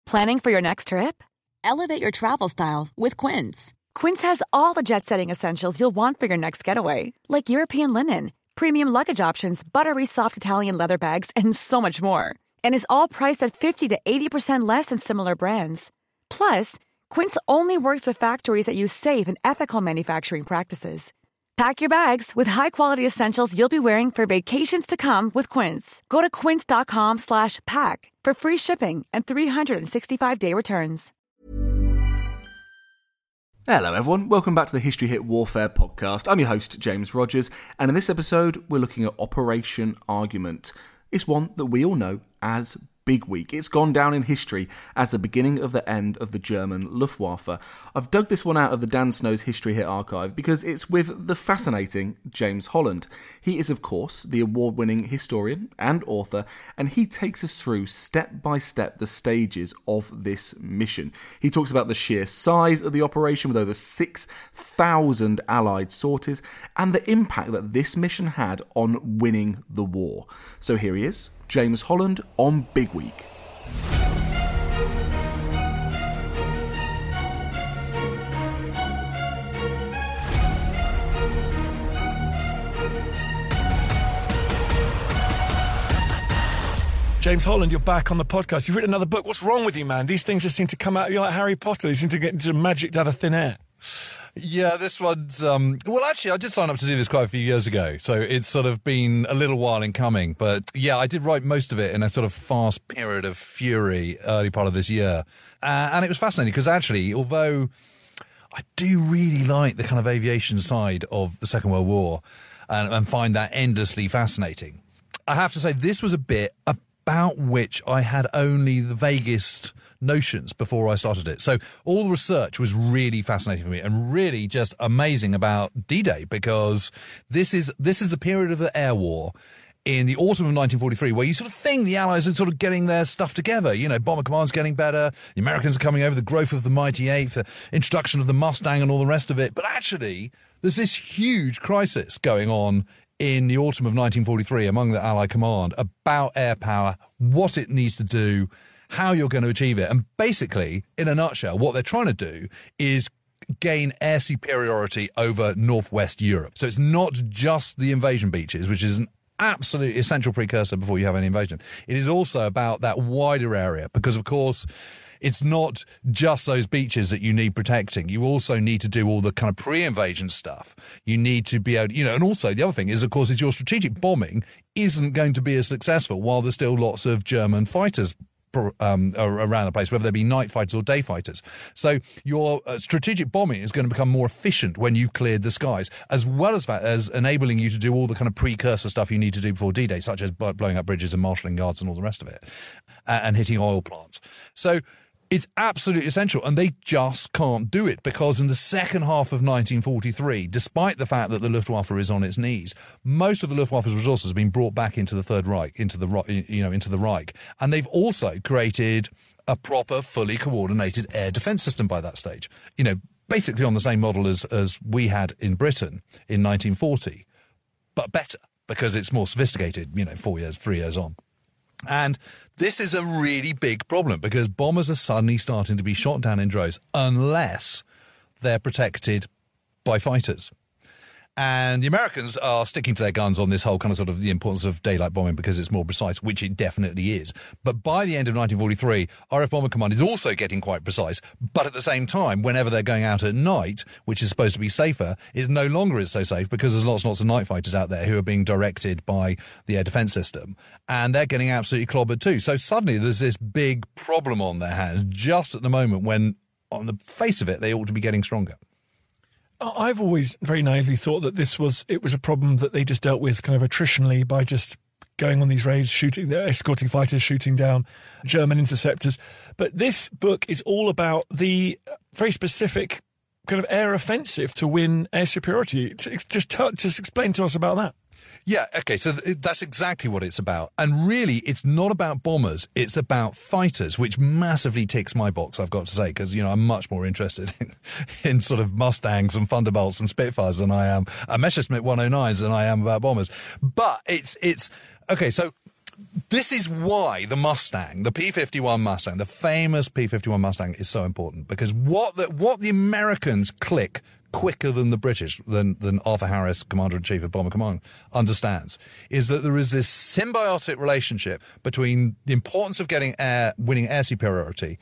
Planning for your next trip? Elevate your travel style with Quince. Quince has all the jet-setting essentials you'll want for your next getaway, like European linen, premium luggage options, buttery soft Italian leather bags, and so much more. And is all priced at 50 to 80% less than similar brands. Plus, Quince only works with factories that use safe and ethical manufacturing practices. Pack your bags with high-quality essentials you'll be wearing for vacations to come with Quince. Go to quince.com/pack for free shipping and 365-day returns. Hello everyone, welcome back to the History Hit Warfare podcast. I'm your host, James Rogers, and in this episode, we're looking at Operation Argument. It's one that we all know as Big Week. It's gone down in history as the beginning of the end of the German Luftwaffe. I've dug this one out of the Dan Snow's History Hit archive because it's with the fascinating James Holland. He is, of course, the award-winning historian and author, and he takes us through step by step the stages of this mission. He talks about the sheer size of the operation with over 6,000 Allied sorties and the impact that this mission had on winning the war. So here he is, James Holland on Big Week. James Holland, you're back on the podcast. You've written another book. What's wrong with you, man? These things just seem to come out. You're like Harry Potter. They seem to get magicked out of thin air. Yeah, this one's... well, actually, I did sign up to do this quite a few years ago, so it's sort of been a little while in coming. But yeah, I did write most of it in a sort of fast period of fury early part of this year. And it was fascinating because actually, although I do really like the kind of aviation side of the Second World War and find that endlessly fascinating, I have to say this was a bit about which I had only the vaguest notions before I started it. So all the research was really fascinating for me and really just amazing about D-Day, because this is the period of the air war in the autumn of 1943 where you sort of think the Allies are sort of getting their stuff together. You know, Bomber Command's getting better, the Americans are coming over, the growth of the Mighty Eighth, the introduction of the Mustang and all the rest of it. But actually, there's this huge crisis going on in the autumn of 1943 among the Allied command about air power, what it needs to do, how you're going to achieve it. And basically, in a nutshell, what they're trying to do is gain air superiority over northwest Europe. So it's not just the invasion beaches, which is an absolutely essential precursor before you have any invasion. It is also about that wider area because, of course, it's not just those beaches that you need protecting. You also need to do all the kind of pre-invasion stuff. You need to be able, and also the other thing is, of course, is your strategic bombing isn't going to be as successful while there's still lots of German fighters around the place, whether they be night fighters or day fighters. So your strategic bombing is going to become more efficient when you've cleared the skies, as well as enabling you to do all the kind of precursor stuff you need to do before D-Day, such as blowing up bridges and marshalling yards and all the rest of it, and hitting oil plants. So it's absolutely essential, and they just can't do it because in the second half of 1943, despite the fact that the Luftwaffe is on its knees, most of the Luftwaffe's resources have been brought back into the Third Reich, into the Reich, and they've also created a proper, fully coordinated air defence system by that stage. Basically on the same model as we had in Britain in 1940, but better because it's more sophisticated. 3 years on. And this is a really big problem because bombers are suddenly starting to be shot down in droves unless they're protected by fighters. And the Americans are sticking to their guns on this whole kind of sort of the importance of daylight bombing because it's more precise, which it definitely is. But by the end of 1943, RF Bomber Command is also getting quite precise. But at the same time, whenever they're going out at night, which is supposed to be safer, it no longer is so safe because there's lots and lots of night fighters out there who are being directed by the air defence system. And they're getting absolutely clobbered too. So suddenly there's this big problem on their hands just at the moment when, on the face of it, they ought to be getting stronger. I've always very naively thought that it was a problem that they just dealt with kind of attritionally by just going on these raids, escorting fighters, shooting down German interceptors. But this book is all about the very specific kind of air offensive to win air superiority. Just explain to us about that. Yeah, okay, so that's exactly what it's about. And really, it's not about bombers, it's about fighters, which massively ticks my box, I've got to say, because, I'm much more interested in sort of Mustangs and Thunderbolts and Spitfires than I am, Messerschmitt 109s than I am about bombers. But it's okay, so this is why the Mustang, the P-51 Mustang, the famous P-51 Mustang is so important, because what the Americans click quicker than the British, than Arthur Harris, Commander-in-Chief of Bomber Command, understands, is that there is this symbiotic relationship between the importance of winning air superiority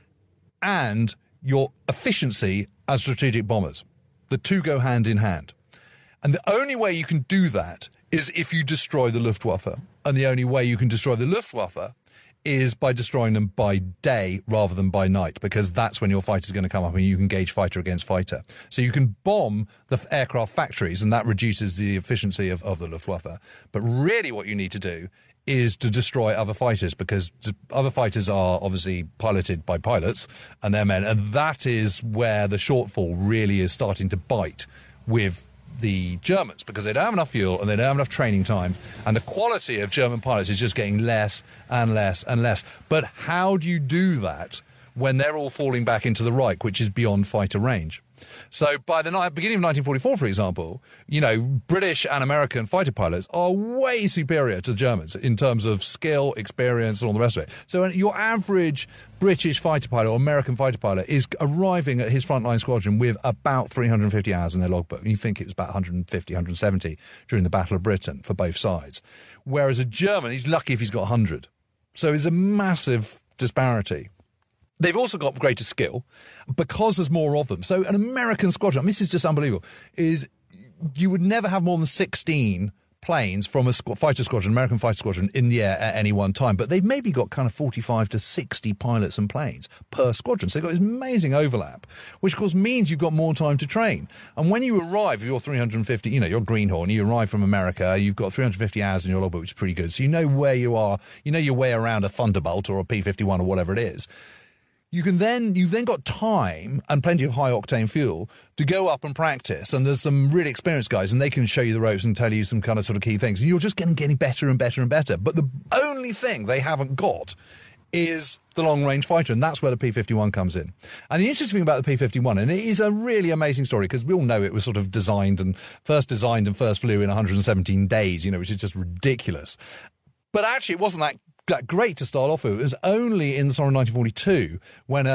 and your efficiency as strategic bombers. The two go hand in hand. And the only way you can do that is if you destroy the Luftwaffe. And the only way you can destroy the Luftwaffe is by destroying them by day rather than by night, because that's when your fighter's going to come up and you can gauge fighter against fighter. So you can bomb the aircraft factories, and that reduces the efficiency of the Luftwaffe. But really what you need to do is to destroy other fighters, because other fighters are obviously piloted by pilots and their men, and that is where the shortfall really is starting to bite with the Germans, because they don't have enough fuel and they don't have enough training time, and the quality of German pilots is just getting less and less and less. But how do you do that when they're all falling back into the Reich, which is beyond fighter range? So by the beginning of 1944, for example, British and American fighter pilots are way superior to the Germans in terms of skill, experience, and all the rest of it. So your average British fighter pilot or American fighter pilot is arriving at his frontline squadron with about 350 hours in their logbook. And you think it was about 150, 170 during the Battle of Britain for both sides. Whereas a German, he's lucky if he's got 100. So it's a massive disparity. They've also got greater skill because there's more of them. So an American squadron, this is just unbelievable, is you would never have more than 16 planes from a fighter squadron, American fighter squadron, in the air at any one time. But they've maybe got kind of 45 to 60 pilots and planes per squadron. So they've got this amazing overlap, which of course means you've got more time to train. And when you arrive, you're 350, you're Greenhorn, you arrive from America, you've got 350 hours in your logbook, which is pretty good. So you know where you are, you know your way around a Thunderbolt or a P-51 or whatever it is. You've then got time and plenty of high-octane fuel to go up and practice. And there's some really experienced guys, and they can show you the ropes and tell you some kind of sort of key things. And you're just getting better and better and better. But the only thing they haven't got is the long-range fighter, and that's where the P-51 comes in. And the interesting thing about the P-51, and it is a really amazing story, because we all know it was sort of designed and first flew in 117 days, which is just ridiculous. But actually, it wasn't that great to start off with. It was only in the summer of 1942 when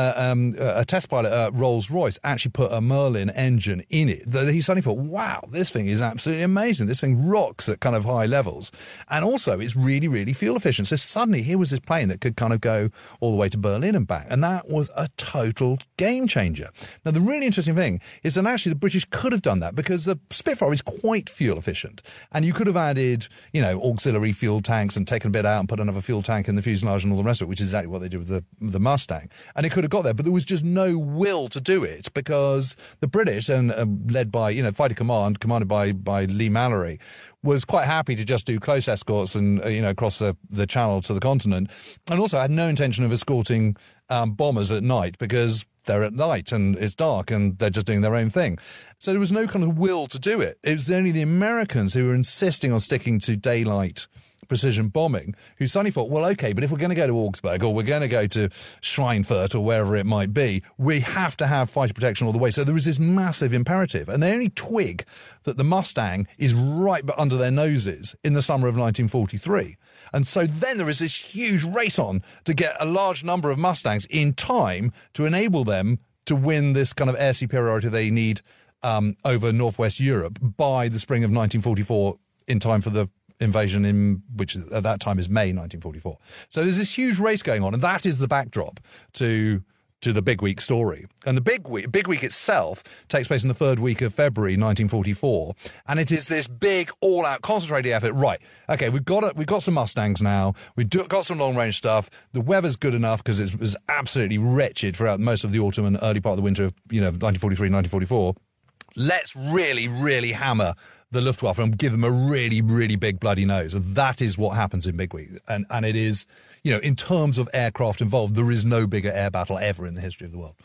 a test pilot at Rolls-Royce actually put a Merlin engine in it that he suddenly thought, wow, this thing is absolutely amazing. This thing rocks at kind of high levels. And also it's really, really fuel efficient. So suddenly here was this plane that could kind of go all the way to Berlin and back. And that was a total game changer. Now, the really interesting thing is that actually the British could have done that, because the Spitfire is quite fuel efficient. And you could have added, auxiliary fuel tanks and taken a bit out and put another fuel tank in the fuselage and all the rest of it, which is exactly what they did with the Mustang. And it could have got there, but there was just no will to do it, because the British, and led by, fighter commanded by Lee Mallory, was quite happy to just do close escorts and, across the channel to the continent, and also had no intention of escorting bombers at night, because they're at night and it's dark and they're just doing their own thing. So there was no kind of will to do it. It was only the Americans who were insisting on sticking to daylight precision bombing, who suddenly thought, well, okay, but if we're going to go to Augsburg or we're going to go to Schweinfurt or wherever it might be, we have to have fighter protection all the way. So there was this massive imperative, and they only twig that the Mustang is right under their noses in the summer of 1943. And so then there is this huge race on to get a large number of Mustangs in time to enable them to win this kind of air superiority they need over Northwest Europe by the spring of 1944, in time for the invasion, which at that time is May 1944. So there's this huge race going on, and that is the backdrop to the Big Week story. And the Big Week itself takes place in the third week of February 1944, and it is this big, all-out, concentrated effort. Right, okay, we've got some Mustangs now, we've got some long-range stuff, the weather's good enough, because it was absolutely wretched throughout most of the autumn and early part of the winter of 1943, 1944. Let's really, really hammer the Luftwaffe and give them a really, really big bloody nose. And that is what happens in Big Week. And it is, in terms of aircraft involved, there is no bigger air battle ever in the history of the world.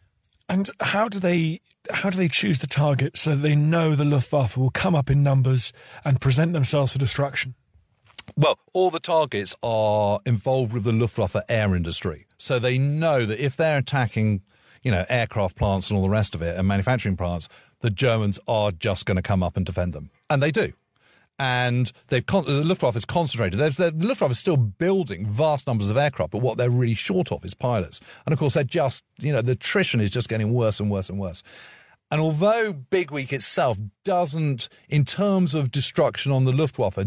And how do they choose the target so they know the Luftwaffe will come up in numbers and present themselves for destruction? Well, all the targets are involved with the Luftwaffe air industry. So they know that if they're attacking aircraft plants and all the rest of it, and manufacturing plants, the Germans are just going to come up and defend them. And they do. And the Luftwaffe is concentrated. The Luftwaffe is still building vast numbers of aircraft, but what they're really short of is pilots. And of course, they're just, the attrition is just getting worse and worse and worse. And although Big Week itself doesn't, in terms of destruction on the Luftwaffe,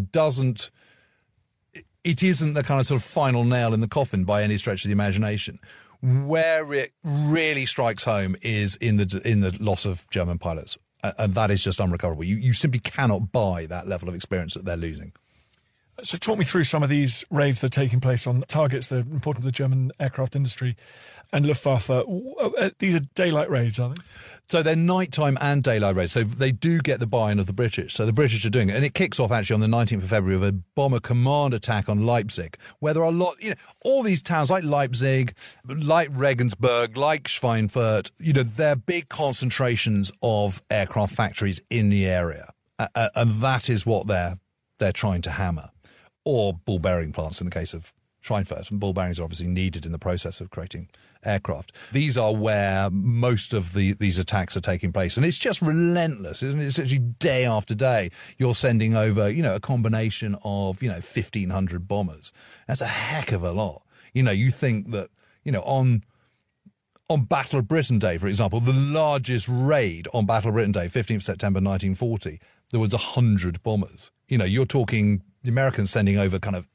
it isn't the kind of sort of final nail in the coffin by any stretch of the imagination. Where it really strikes home is in the loss of German pilots. And that is just unrecoverable. You simply cannot buy that level of experience that they're losing. So talk me through some of these raids that are taking place on targets that are important to the German aircraft industry and Luftwaffe. These are daylight raids, are they? So they're nighttime and daylight raids. So they do get the buy-in of the British. So the British are doing it. And it kicks off actually on the 19th of February with a bomber command attack on Leipzig, where there are all these towns like Leipzig, like Regensburg, like Schweinfurt, they're big concentrations of aircraft factories in the area. And that is what they're trying to hammer. Or ball bearing plants in the case of Schweinfurt. And ball bearings are obviously needed in the process of creating aircraft. These are where most of these attacks are taking place. And it's just relentless, isn't it? It's actually day after day. You're sending over, a combination of, 1,500 bombers. That's a heck of a lot. You think that, on Battle of Britain Day, for example, the largest raid on Battle of Britain Day, 15th September 1940, there was 100 bombers. You're talking the Americans sending over kind of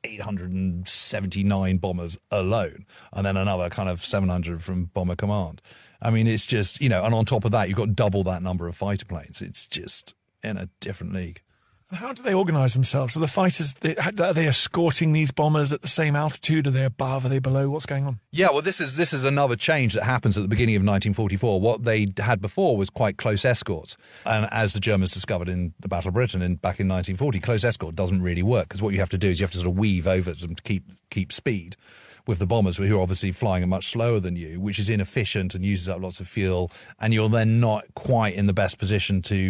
879 bombers alone, and then another kind of 700 from Bomber Command. I mean, it's just, and on top of that, you've got double that number of fighter planes. It's just in a different league. How do they organise themselves? Are the fighters, are they escorting these bombers at the same altitude? Are they above? Are they below? What's going on? Yeah, well, this is another change that happens at the beginning of 1944. What they had before was quite close escorts. And as the Germans discovered in the Battle of Britain back in 1940, close escort doesn't really work, because what you have to do is you have to sort of weave over them to keep speed with the bombers, who are obviously flying much slower than you, which is inefficient and uses up lots of fuel. And you're then not quite in the best position to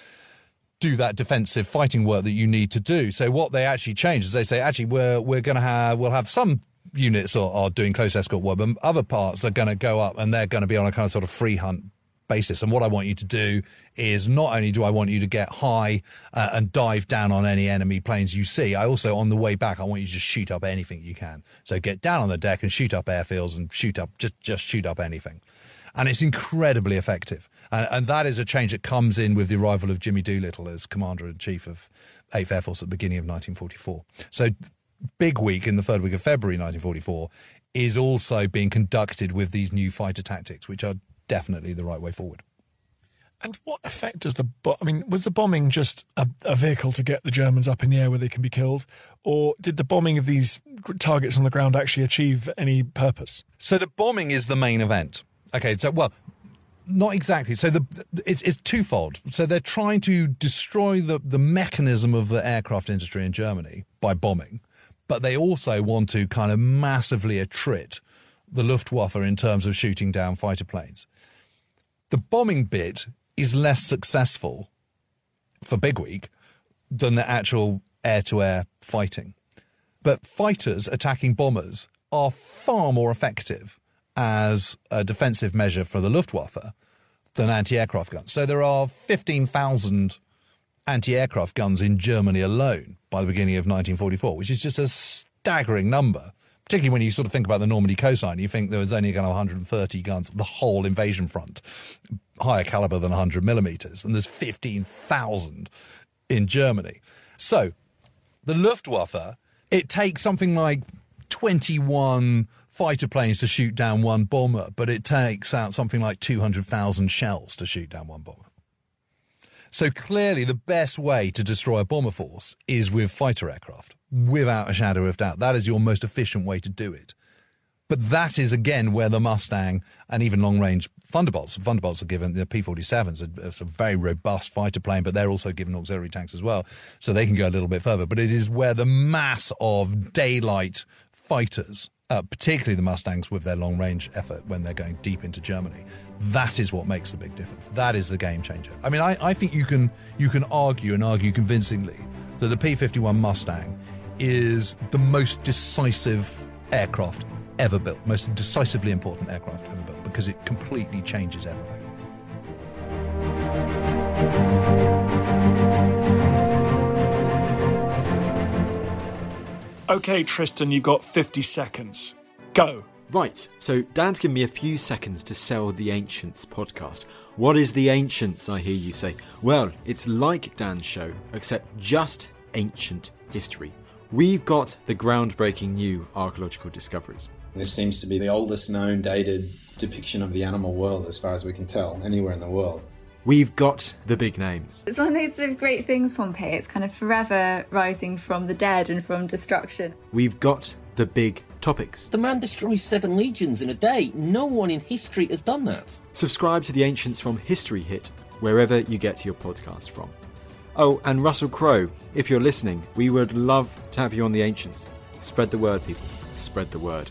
do that defensive fighting work that you need to do. So what they actually change is they say, actually, we'll have some units are doing close escort work, but other parts are going to go up and they're going to be on a kind of sort of free hunt basis. And what I want you to do is, not only do I want you to get high and dive down on any enemy planes you see, I also, on the way back, I want you to just shoot up anything you can. So get down on the deck and shoot up airfields and just shoot up anything. And it's incredibly effective. And that is a change that comes in with the arrival of Jimmy Doolittle as Commander-in-Chief of 8th Air Force at the beginning of 1944. So Big Week in the third week of February 1944 is also being conducted with these new fighter tactics, which are definitely the right way forward. And what effect does was the bombing just a vehicle to get the Germans up in the air where they can be killed? Or did the bombing of these targets on the ground actually achieve any purpose? So the bombing is the main event. Okay, so, well, not exactly. So it's twofold. So they're trying to destroy the mechanism of the aircraft industry in Germany by bombing, but they also want to kind of massively attrit the Luftwaffe in terms of shooting down fighter planes. The bombing bit is less successful for Big Week than the actual air-to-air fighting. But fighters attacking bombers are far more effective as a defensive measure for the Luftwaffe than anti-aircraft guns. So there are 15,000 anti-aircraft guns in Germany alone by the beginning of 1944, which is just a staggering number. Particularly when you sort of think about the Normandy coastline, you think there was only kind of 130 guns, the whole invasion front, higher caliber than 100 millimeters, and there's 15,000 in Germany. So the Luftwaffe, it takes something like 21 fighter planes to shoot down one bomber, but it takes out something like 200,000 shells to shoot down one bomber. So clearly the best way to destroy a bomber force is with fighter aircraft, without a shadow of doubt. That is your most efficient way to do it. But that is, again, where the Mustang and even long-range Thunderbolts are given, the P-47s are a very robust fighter plane, but they're also given auxiliary tanks as well, so they can go a little bit further. But it is where the mass of daylight fighters, particularly the Mustangs with their long-range effort when they're going deep into Germany, that is what makes the big difference. That is the game changer. I mean, I think you can argue convincingly that the P-51 Mustang is the most decisive aircraft ever built, most decisively important aircraft ever built, because it completely changes everything. OK, Tristan, you've got 50 seconds. Go. Right, so Dan's given me a few seconds to sell the Ancients podcast. What is the Ancients, I hear you say? Well, it's like Dan's show, except just ancient history. We've got the groundbreaking new archaeological discoveries. This seems to be the oldest known dated depiction of the animal world, as far as we can tell, anywhere in the world. We've got the big names. It's one of those sort of great things, Pompeii. It's kind of forever rising from the dead and from destruction. We've got the big topics. The man destroys 7 legions in a day. No one in history has done that. Subscribe to the Ancients from History Hit, wherever you get your podcast from. Oh, and Russell Crowe, if you're listening, we would love to have you on the Ancients. Spread the word, people. Spread the word.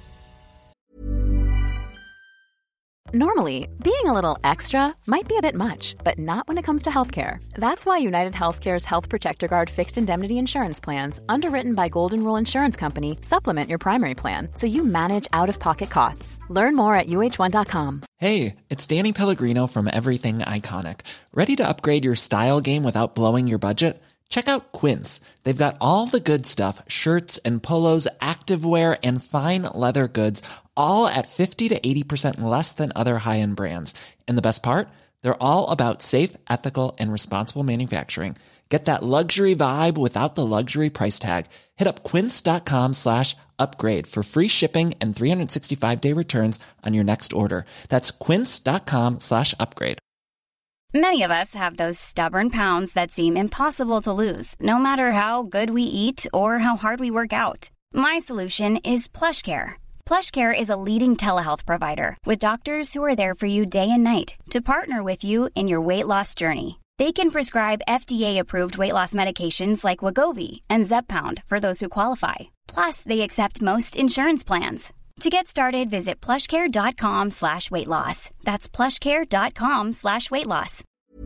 Normally, being a little extra might be a bit much, but not when it comes to healthcare. That's why United Healthcare's Health Protector Guard fixed indemnity insurance plans, underwritten by Golden Rule Insurance Company, supplement your primary plan so you manage out-of-pocket costs. Learn more at UH1.com. Hey, it's Danny Pellegrino from Everything Iconic. Ready to upgrade your style game without blowing your budget? Check out Quince. They've got all the good stuff, shirts and polos, activewear, and fine leather goods, all at 50 to 80% less than other high-end brands. And the best part? They're all about safe, ethical, and responsible manufacturing. Get that luxury vibe without the luxury price tag. Hit up quince.com/upgrade for free shipping and 365-day returns on your next order. That's quince.com/upgrade. Many of us have those stubborn pounds that seem impossible to lose, no matter how good we eat or how hard we work out. My solution is PlushCare. PlushCare is a leading telehealth provider with doctors who are there for you day and night to partner with you in your weight loss journey. They can prescribe FDA-approved weight loss medications like Wegovy and Zepbound for those who qualify. Plus, they accept most insurance plans. To get started, visit plushcare.com/weight loss. That's plushcare.com/weight loss.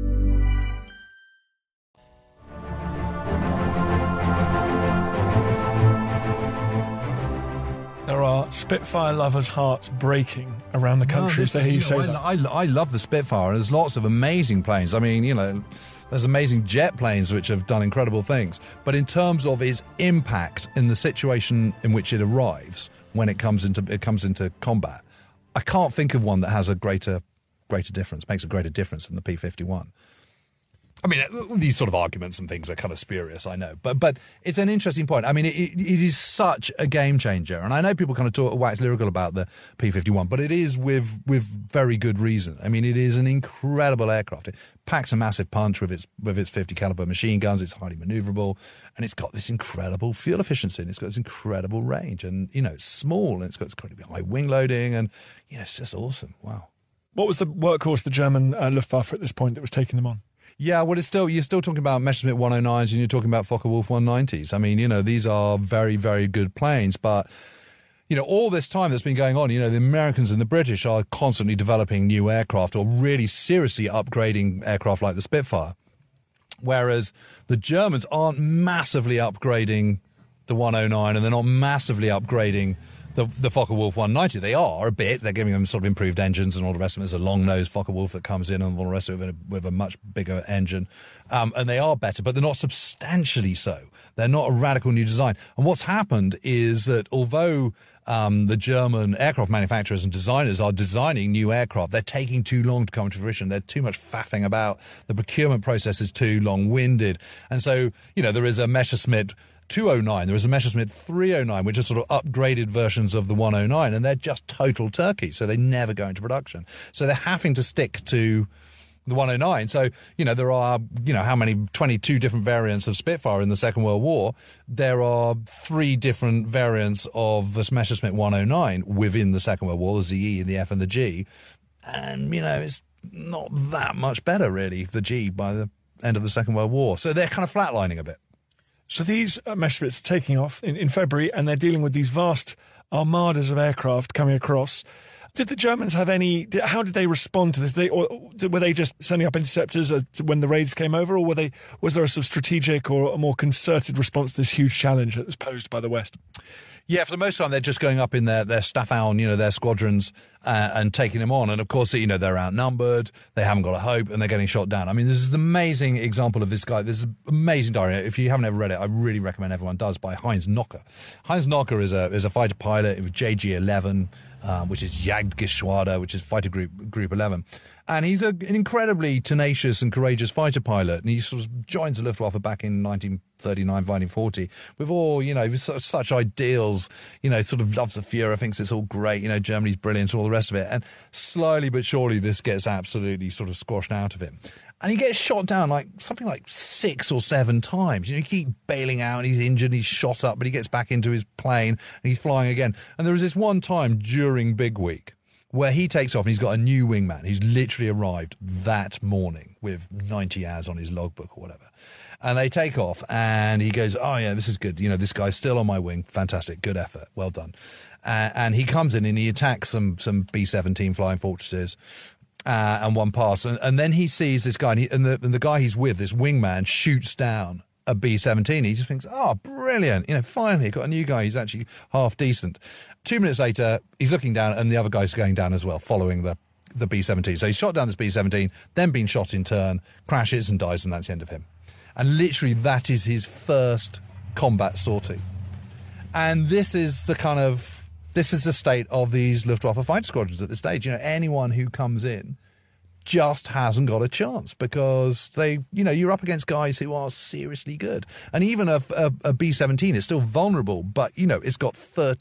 There are Spitfire lovers' hearts breaking around the country as they hear you say that. I love the Spitfire, and there's lots of amazing planes. I mean, there's amazing jet planes which have done incredible things. But in terms of its impact in the situation in which it arrives, when it comes into combat, I can't think of one that has a greater difference, makes a greater difference than the P-51. I mean, these sort of arguments and things are kind of spurious, I know, but it's an interesting point. I mean, it is such a game changer, and I know people kind of wax lyrical about the P-51, but it is with very good reason. I mean, it is an incredible aircraft. It packs a massive punch with its 50 caliber machine guns. It's highly maneuverable, and it's got this incredible fuel efficiency, and it's got this incredible range, and it's small, and it's got this incredibly high wing loading, and it's just awesome. Wow. What was the workhorse, the German Luftwaffe at this point that was taking them on? Yeah, well, you're still talking about Messerschmitt 109s and you're talking about Focke-Wulf 190s. I mean, these are very, very good planes, but, all this time that's been going on, the Americans and the British are constantly developing new aircraft or really seriously upgrading aircraft like the Spitfire, whereas the Germans aren't massively upgrading the 109 and they're not massively upgrading the Focke-Wulf 190. They are a bit. They're giving them sort of improved engines and all the rest of it. There's a long-nosed Focke-Wulf that comes in and all the rest of it with a much bigger engine. And they are better, but they're not substantially so. They're not a radical new design. And what's happened is that although the German aircraft manufacturers and designers are designing new aircraft, they're taking too long to come to fruition. They're too much faffing about. The procurement process is too long-winded. And so, there is a Messerschmitt 209, there is a Messerschmitt 309, which are sort of upgraded versions of the 109, and they're just total turkey, so they never go into production. So they're having to stick to the 109. So, there are, how many, 22 different variants of Spitfire in the Second World War. There are 3 different variants of the Messerschmitt 109 within the Second World War, the ZE, the F and the G. And, it's not that much better, really, the G by the end of the Second World War. So they're kind of flatlining a bit. So these Messerschmitts are taking off in February, and they're dealing with these vast armadas of aircraft coming across. Did the Germans have how did they respond to this? Were they just sending up interceptors when the raids came over, or was there a sort of strategic or a more concerted response to this huge challenge that was posed by the West? Yeah, for the most part, they're just going up in their Staffeln, their squadrons, and taking him on. And of course, you know, they're outnumbered, they haven't got a hope, and they're getting shot down. I mean, this is an amazing example of this guy. This is an amazing diary. If you haven't ever read it, I really recommend everyone does, by Heinz Knocker. Heinz Knocker is a fighter pilot with JG-11, which is Jagdgeschwader, which is fighter group 11. And he's an incredibly tenacious and courageous fighter pilot. And he sort of joins the Luftwaffe back in 1939, 1940, with all, you know, such ideals, you know, sort of loves the Führer, thinks it's all great, you know, Germany's brilliant, all the rest of it. And slowly but surely this gets absolutely sort of squashed out of him. And he gets shot down something like 6 or 7 times. You know, he keeps bailing out and he's injured, he's shot up, but he gets back into his plane and he's flying again. And there was this one time during Big Week where he takes off and he's got a new wingman who's literally arrived that morning with 90 hours on his logbook or whatever. And they take off and he goes, oh yeah, this is good. You know, this guy's still on my wing. Fantastic. Good effort. Well done. And he comes in and he attacks some B-17 Flying Fortresses and one pass. And then he sees this guy and the guy he's with, this wingman, shoots down a B-17. He just thinks, oh, brilliant. You know, finally got a new guy who's actually half decent. 2 minutes later, he's looking down and the other guy's going down as well, following the B-17. So he's shot down this B-17, then been shot in turn, crashes and dies, and that's the end of him. And literally that is his first combat sortie. And this is the state of these Luftwaffe fighter squadrons at this stage. You know, anyone who comes in just hasn't got a chance because you're up against guys who are seriously good. And even a B-17 is still vulnerable, but, you know, it's got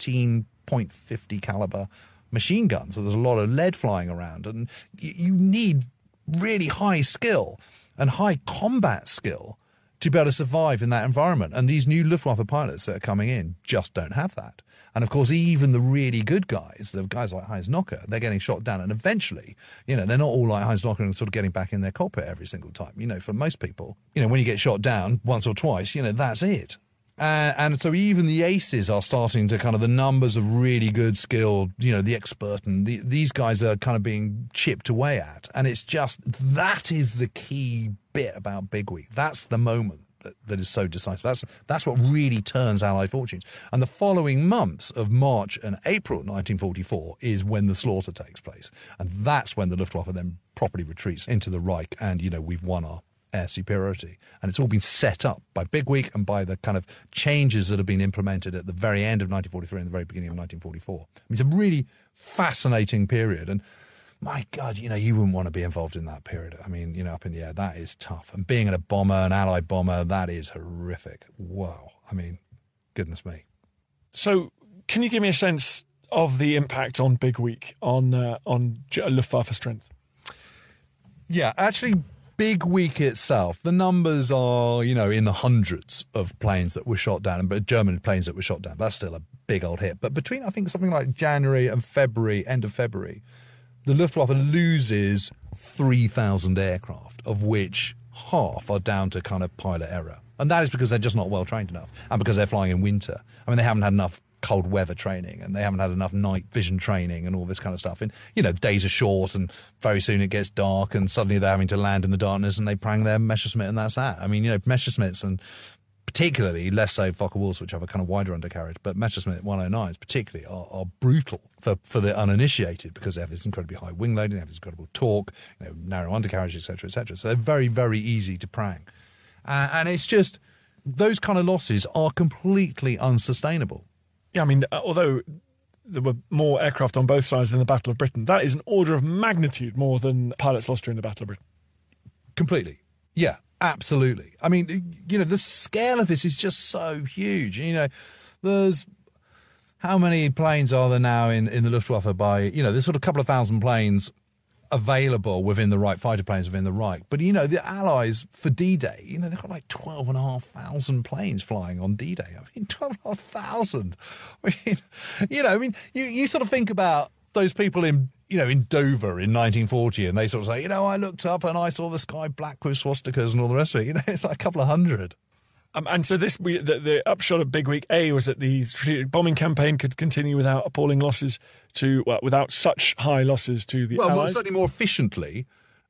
13.50 caliber machine guns. So there's a lot of lead flying around and you need really high skill and high combat skill to be able to survive in that environment. And these new Luftwaffe pilots that are coming in just don't have that. And of course, even the really good guys, the guys like Heinz Knocker, they're getting shot down. And eventually, you know, they're not all like Heinz Knocker and sort of getting back in their cockpit every single time. You know, for most people, you know, when you get shot down once or twice, you know, that's it. And so even the aces are starting to kind of, the numbers of really good skilled, you know, the expert, and these guys are kind of being chipped away at. And it's just, that is the key bit about Big Week. That's the moment that is so decisive. That's what really turns Allied fortunes. And the following months of March and April 1944 is when the slaughter takes place. And that's when the Luftwaffe then properly retreats into the Reich and, you know, we've won our air superiority. And it's all been set up by Big Week and by the kind of changes that have been implemented at the very end of 1943 and the very beginning of 1944. I mean, it's a really fascinating period. And my God, you know, you wouldn't want to be involved in that period. I mean, you know, up in the air, that is tough. And being in a bomber, an Allied bomber, that is horrific. Wow. I mean, goodness me. So can you give me a sense of the impact on Big Week on Luftwaffe strength? Yeah, actually, Big Week itself, the numbers are, you know, in the hundreds of planes that were shot down, but German planes that were shot down. That's still a big old hit. But between, I think, something like January and February, end of February, the Luftwaffe loses 3,000 aircraft, of which half are down to kind of pilot error. And that is because they're just not well trained enough and because they're flying in winter. I mean, they haven't had enough cold weather training and they haven't had enough night vision training and all this kind of stuff. And, you know, days are short and very soon it gets dark and suddenly they're having to land in the darkness and they prang their Messerschmitt and that's that. I mean, you know, Messerschmitts, and particularly less so Focke-Wulfs, which have a kind of wider undercarriage, but Messerschmitt 109s particularly are brutal for the uninitiated because they have this incredibly high wing loading, they have this incredible torque, you know, narrow undercarriage, etc., etc. So they're very, very easy to prang. And it's just, those kind of losses are completely unsustainable. Yeah, I mean, although there were more aircraft on both sides in the Battle of Britain, that is an order of magnitude more than pilots lost during the Battle of Britain. Completely. Yeah, absolutely. I mean, you know, the scale of this is just so huge. You know, there's, how many planes are there now in the Luftwaffe by, you know, there's sort of a couple of thousand planes available within the Reich, fighter planes within the Reich. But, you know, the Allies for D-Day, you know, they've got like 12,500 planes flying on D-Day. I mean, 12,500. I mean, you know, I mean, you sort of think about those people in, you know, in Dover in 1940 and they sort of say, you know, I looked up and I saw the sky black with swastikas and all the rest of it. You know, it's like a couple of hundred. And so the upshot of Big Week A was that the strategic bombing campaign could continue without appalling losses without such high losses to the Allies. Well, certainly more efficiently,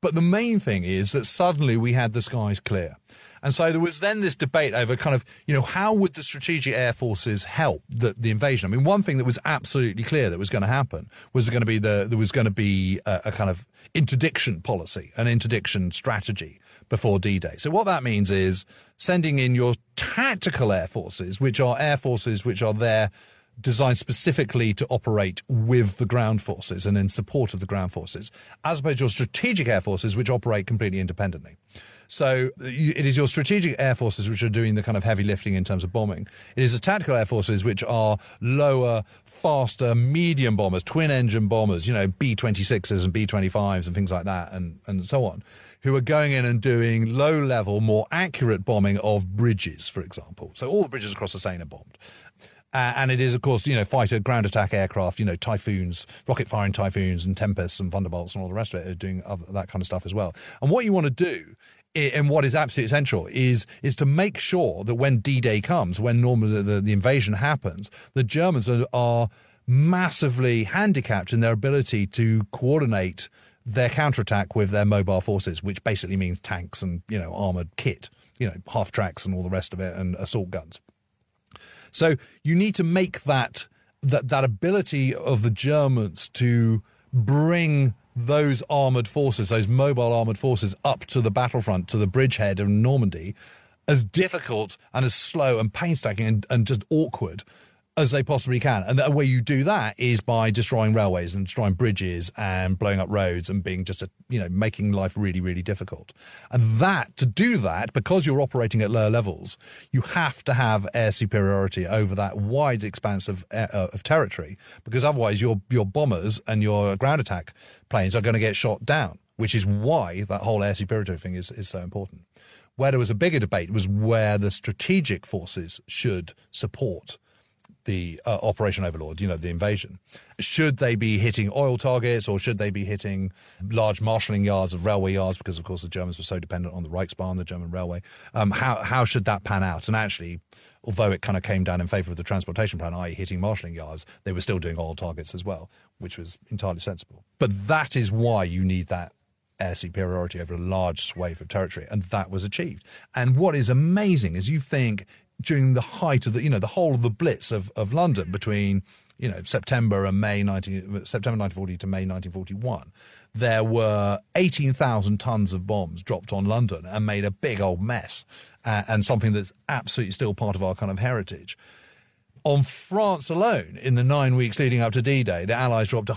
But the main thing is that suddenly we had the skies clear. And so there was then this debate over kind of, how would the strategic air forces help the invasion? I mean, one thing that was absolutely clear that was going to happen was there was going to be a kind of interdiction policy, an interdiction strategy before D-Day. So what that means is sending in your tactical air forces, which are there designed specifically to operate with the ground forces and in support of the ground forces, as opposed to your strategic air forces, which operate completely independently. So it is your strategic air forces which are doing the kind of heavy lifting in terms of bombing. It is the tactical air forces which are lower, faster, medium bombers, twin-engine bombers, B-26s and B-25s and things like that and so on, who are going in and doing low-level, more accurate bombing of bridges, for example. So all the bridges across the Seine are bombed. And it is, of course, fighter ground attack aircraft, Typhoons, rocket-firing Typhoons and Tempests and Thunderbolts and all the rest of it are doing that kind of stuff as well. And what you want to do, and what is absolutely essential, is to make sure that when D-Day comes, when normally the invasion happens, the Germans are massively handicapped in their ability to coordinate their counterattack with their mobile forces, which basically means tanks and, armoured kit, half-tracks and all the rest of it, and assault guns. So you need to make that ability of the Germans to bring those armoured forces, those mobile armoured forces, up to the battlefront, to the bridgehead of Normandy, as difficult and as slow and painstaking and just awkward as they possibly can. And the way you do that is by destroying railways and destroying bridges and blowing up roads and being just, making life really, really difficult. And to do that, because you're operating at lower levels, you have to have air superiority over that wide expanse of territory, because otherwise your bombers and your ground attack planes are going to get shot down, which is why that whole air superiority thing is so important. Where there was a bigger debate was where the strategic forces should support the Operation Overlord, the invasion. Should they be hitting oil targets, or should they be hitting large marshalling yards of railway yards? Because, of course, the Germans were so dependent on the Reichsbahn, the German railway. How should that pan out? And actually, although it kind of came down in favour of the transportation plan, i.e. hitting marshalling yards, they were still doing oil targets as well, which was entirely sensible. But that is why you need that air superiority over a large swathe of territory, and that was achieved. And what is amazing is you think during the height of the whole of the Blitz of London between September 1940 to May 1941, there were 18,000 tons of bombs dropped on London and made a big old mess, and something that's absolutely still part of our kind of heritage. On France alone, in the 9 weeks leading up to D-Day, the Allies dropped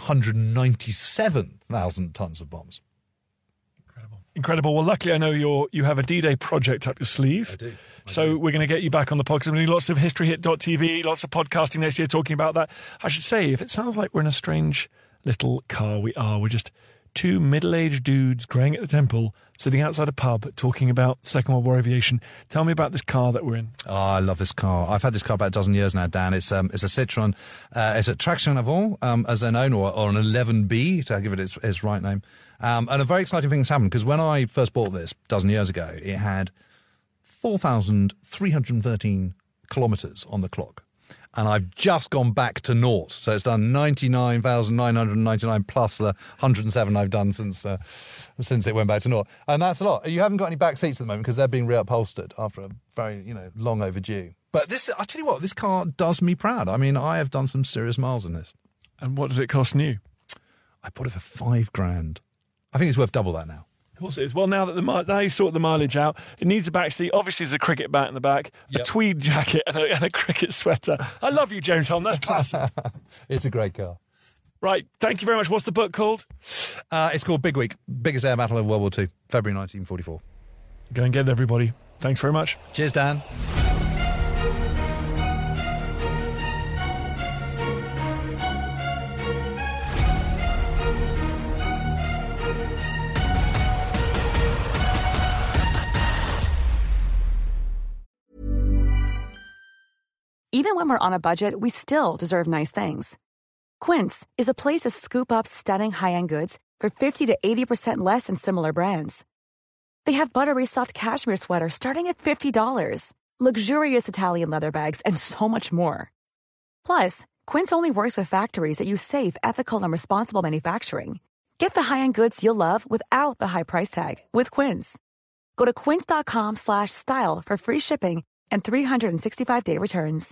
197,000 tons of bombs. Incredible. Well, luckily, I know you have a D-Day project up your sleeve. I do. So we're going to get you back on the podcast. We're going to do lots of HistoryHit.tv, lots of podcasting next year talking about that. I should say, if it sounds like we're in a strange little car, we are. We're just two middle-aged dudes greying at the Temple, sitting outside a pub, talking about Second World War aviation. Tell me about this car that we're in. Oh, I love this car. I've had this car about a dozen years now, Dan. It's a Citroën. It's a Traction Avant, as they're known, or an 11B, to give it its right name. And a very exciting thing has happened, because when I first bought this a dozen years ago, it had 4,313 kilometres on the clock. And I've just gone back to naught. So it's done 99,999 plus the 107 I've done since it went back to naught. And that's a lot. You haven't got any back seats at the moment because they're being reupholstered after a very, long overdue. But this, I tell you what, this car does me proud. I mean, I have done some serious miles in this. And what did it cost new? I bought it for $5,000. I think it's worth double that now. Of course it is. Well, now you sort the mileage out, it needs a back seat. Obviously, there's a cricket bat in the back, a tweed jacket and a cricket sweater. I love you, James Holm. That's classic. It's a great car. Right. Thank you very much. What's the book called? It's called Big Week, Biggest Air Battle of World War II, February 1944. Go and get it, everybody. Thanks very much. Cheers, Dan. Even when we're on a budget, we still deserve nice things. Quince is a place to scoop up stunning high-end goods for 50 to 80% less than similar brands. They have buttery soft cashmere sweaters starting at $50, luxurious Italian leather bags, and so much more. Plus, Quince only works with factories that use safe, ethical, and responsible manufacturing. Get the high-end goods you'll love without the high price tag with Quince. Go to quince.com/style for free shipping and 365-day returns.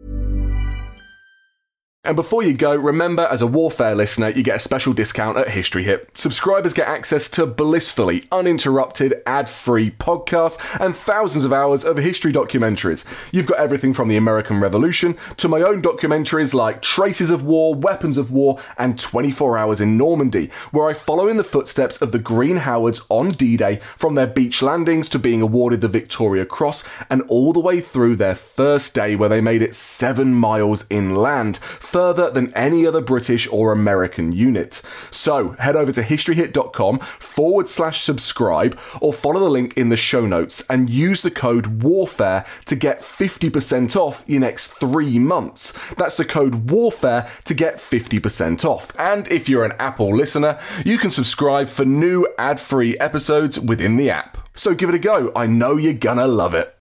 And before you go, remember, as a Warfare listener, you get a special discount at History Hit. Subscribers get access to blissfully uninterrupted, ad-free podcasts and thousands of hours of history documentaries. You've got everything from the American Revolution to my own documentaries like Traces of War, Weapons of War, and 24 Hours in Normandy, where I follow in the footsteps of the Green Howards on D-Day, from their beach landings to being awarded the Victoria Cross, and all the way through their first day where they made it 7 miles inland, further than any other British or American unit. So head over to historyhit.com/subscribe or follow the link in the show notes and use the code WARFARE to get 50% off your next 3 months. That's the code WARFARE to get 50% off. And if you're an Apple listener, you can subscribe for new ad-free episodes within the app. So give it a go. I know you're gonna love it.